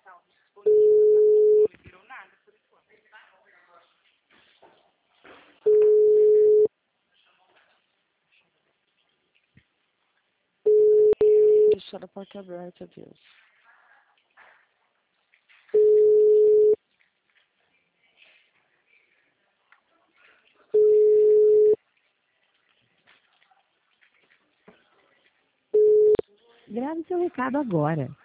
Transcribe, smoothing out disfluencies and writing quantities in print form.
Deixar a porta aberta, Deus. Grave seu recado agora.